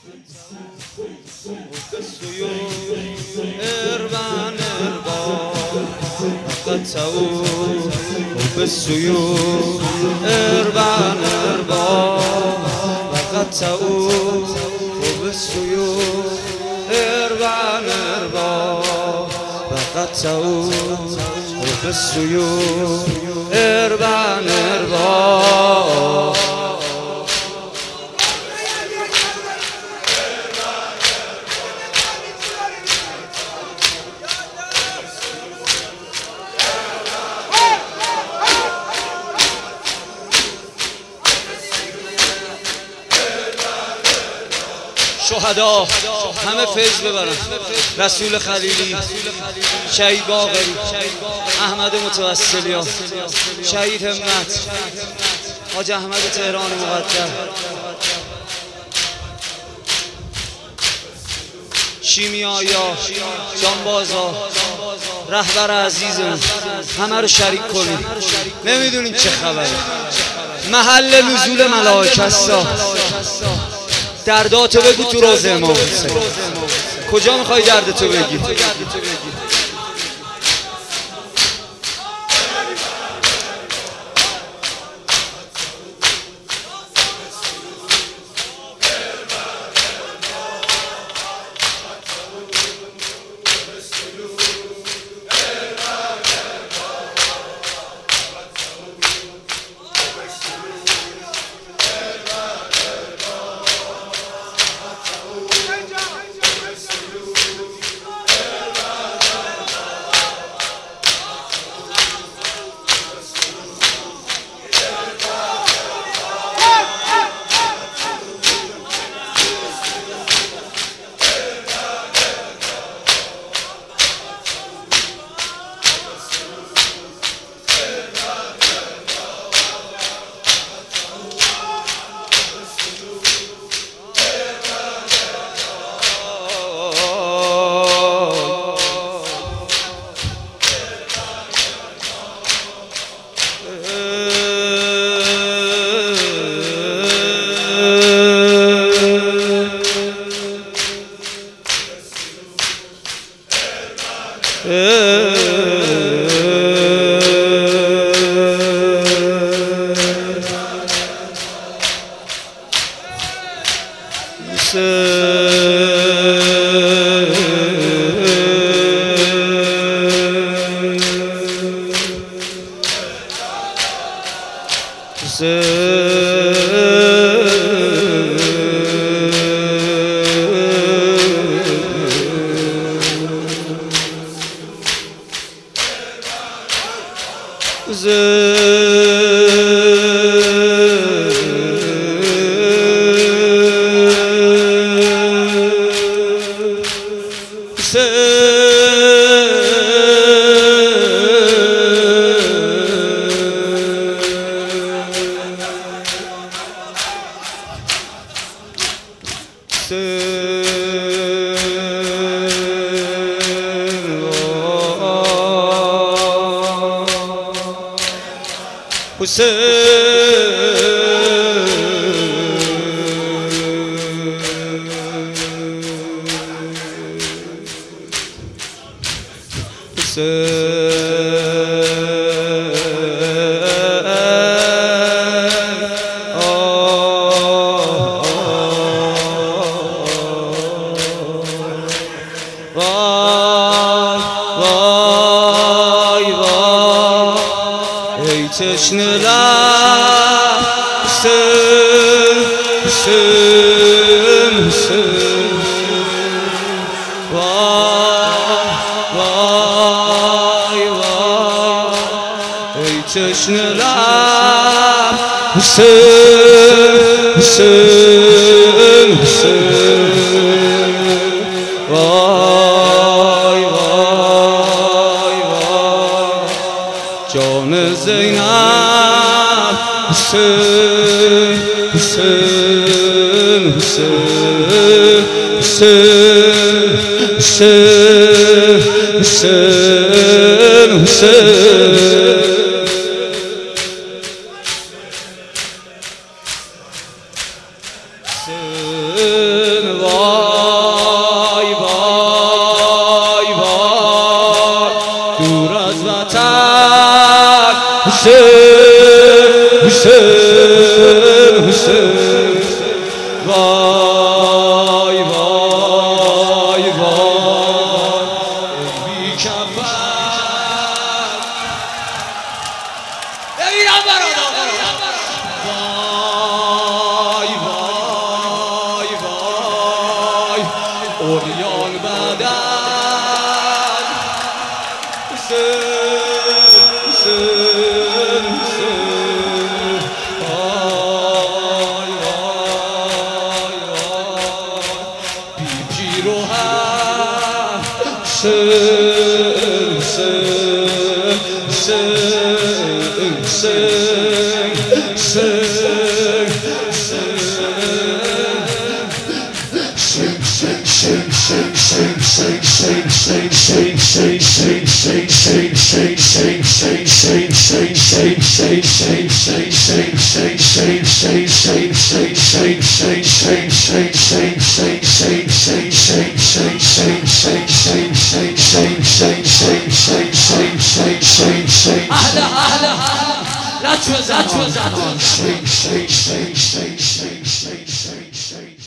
اربن اربا قطعو بسيو اربن اربا قطعو بسيو اربن اربا قطعو بسيو اربن اربا شهدا همه فیض ببرن. رسول خلیلی، شهید باقری، احمد متوسلیا، شهید همت، حاج احمد تهران مقدر، شیمیایا، جانبازا، رهبر عزیزم، همه رو شریک کنیم. نمیدونیم چه خبره. محل نزول ملائکه است. درداتو بگو تو روز امام حسین. کجا میخوای دردتو بگی؟ وای وای وای بی کفن ببینم برادر وای وای وای اوریان بدن لا تشوز